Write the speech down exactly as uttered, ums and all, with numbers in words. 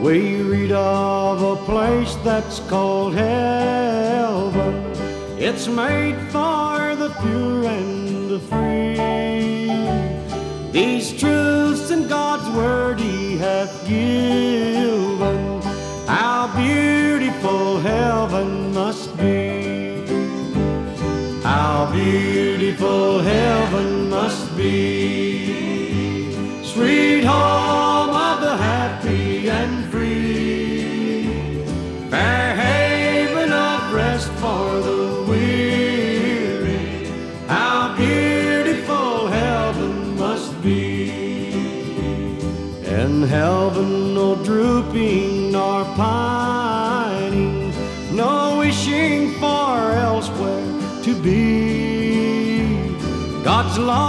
We read of a place that's called heaven. It's made for the pure and the free. These truths in God's word He hath given. How beautiful heaven must be. How beautiful heaven must be. Sweet home of the happy and free. Fair haven of rest for the weary. How beautiful heaven must be. In heaven no drooping nor pining, no wishing for elsewhere to be. God's love